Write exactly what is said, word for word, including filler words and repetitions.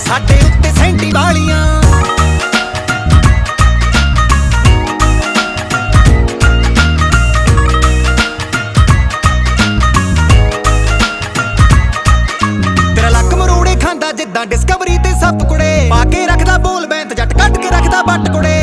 ਸਾਡੇ ਉੱਤੇ ਸੈਂਟੀ ਵਾਲੀਆਂ। ਤੇਰਾ ਲੱਕ ਮਰੋੜੇ ਖਾਂਦਾ ਜਿੱਦਾਂ ਡਿਸਕਵਰੀ ਤੇ ਸੱਪ ਕੁੜੇ, ਪਾ ਕੇ ਰੱਖਦਾ ਬੋਲ ਬੈਂਤ ਜੱਟ ਕੱਟ ਕੇ ਰੱਖਦਾ ਬੱਟ ਕੁੜੇ।